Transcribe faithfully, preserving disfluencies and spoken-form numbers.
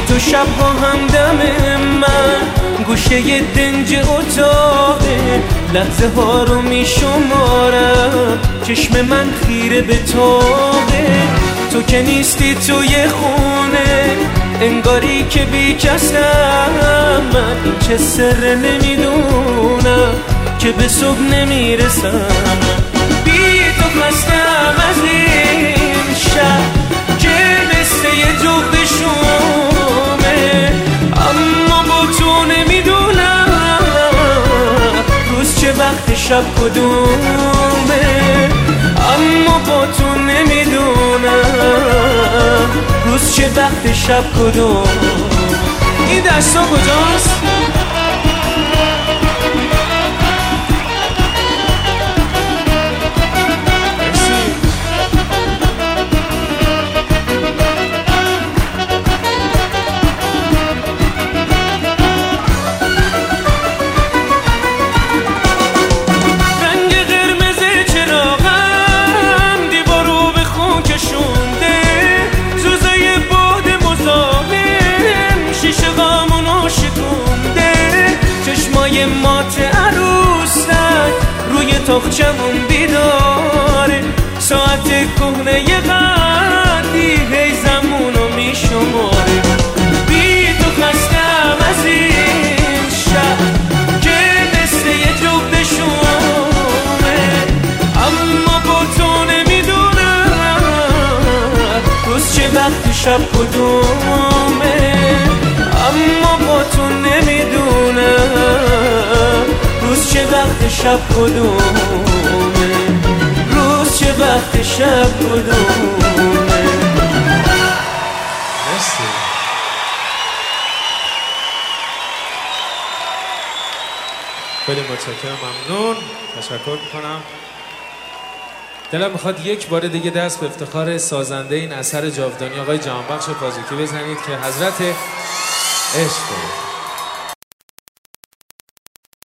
بی تو شبها همدم من گوشه دنج اتاقه، لحظه ها رو می شمارم، چشم من خیره به تاقه. تو که نیستی توی خونه، انگاری که بی کسم، من این چه سر نمیدونم که به صبح نمیرسم. بی تو خستم از این شب که مثل یه جغد شومه، اما با تو نمیدونم روز چه وقت شب کدومه، اما با تو نمیدونم روز چه وقت شب کدوم. این دستا کجاست؟ مات عروسک روی تاقچمون بیداره، ساعت کهنه قدی هی زمونو می شماره. بی تو خستم از این شب که مثل یه جغد شومه، اما با تو نمیدونم روز چه وقت شب کدومه، اما با تو نمیدونم روز چه وقت شب کدومه، روز چه وقت شب کدومه. مرسی. خیلی متشکرم، ممنون، تشکر میکنم. دلم میخواد یک بار دیگه دست به افتخار سازنده این اثر جاودانی آقای جهانبخش پازوکی بزنید که حضرت عشق